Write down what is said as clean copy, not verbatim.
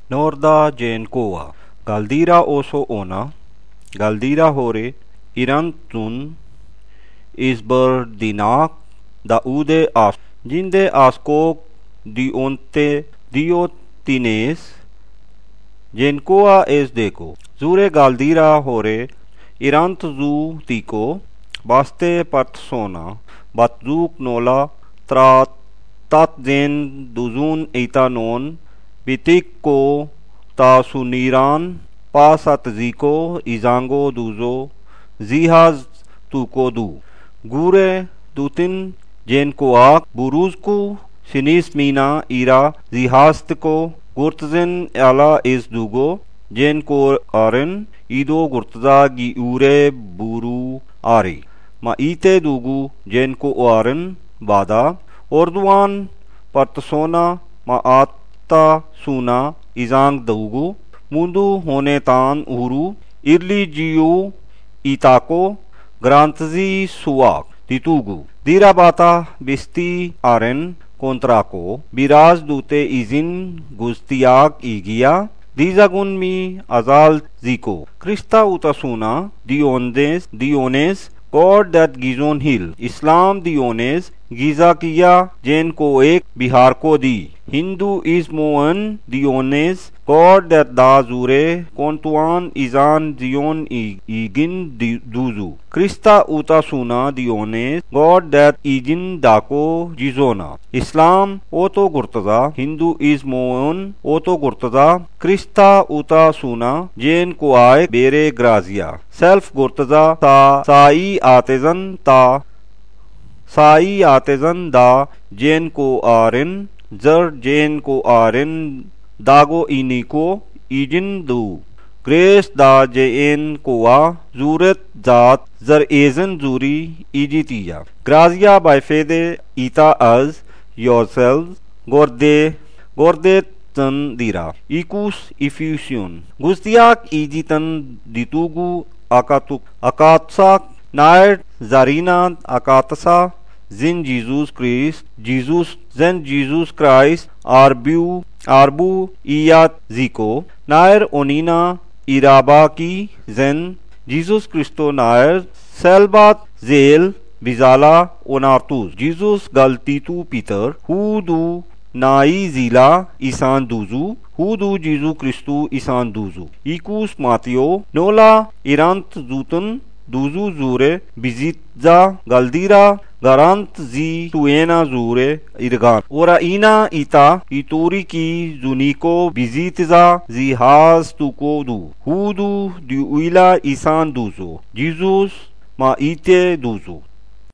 Norda Jenkoa, Galdira oso ona, Galdira hore, Irantun, Isber dinak, da ude as, Jinde askok, dionte, diotines, Jenkoa es deko, Zure Galdira hore, Irant zu tiko, Baste persona, Batzuk nola, Trat tat zen duzun eitanon, Bitikko tasuniran pasatziko izango duzo zihaz tuko du. Gure dutin jenkoak buruzku sinismina ira zihastko gurtzen ala is dugo jenko aren ido gurtza gi ure buru ari. Ma ite dugu jenko aren bada orduan partsona ma ta suna izang daugu mundu hone tan uru irli jiu itako grantzi suak titugu dirabata bisti aren kontrako biraz dute izin gustiak igia dizagun mi azal ziko Krista utasuna Diones God that gizon hill Islam Diones गिजा किया जैन को एक बिहार को दी हिंदू इज मोअन दियोनेस गॉड दैट दाजूरे कोंतुआन इजान जियोन ईगिन दूजू क्रिस्ता उता सुना दियोनेस गॉड दैट ईजिन दाको जिजोना इस्लाम ओतो गुर्तजा हिंदू इज मोअन ओतो गुर्तजा क्रिस्ता उता सुना जैन को आए बेरे ग्राजिया सेल्फ गुर्तजा ता साई आतेजन ता साई आतेजन दा जेन को आरिन जर जेन को आरिन दागो इनिको इजिन दू ग्रेस दा जेन कोआ जूरत जात जर एजन जूरी इजितिया ग्राजिया बायफेदे इता अज योरसेल्व गोर्दे तन दीरा इकुस इफ्यूशन गुस्तियाक इजितन दितुगु अकातसाक नायर जारीना अकातसा जिन जीसस क्राइस्ट आरबू इयात जिको नायर ओनिना इराबा की जेन जीसस क्रिस्तो नायर सेलबात जेल बिजाला ओनार्तुस जीसस गलतीतु पीतर हुदू नाई जिला ईसान दूजू हुदू जीसु क्रिस्तु ईसान दूजू इकुस मातियो नोला इरांत जूतन दूजू जूरे बिजितजा गल्दीरा garanт zi tuena zure irgan ora ina ita ituri ki zuniko bizitza zi has tuko du hudu di uila isan duzo Jesus ma ite duzo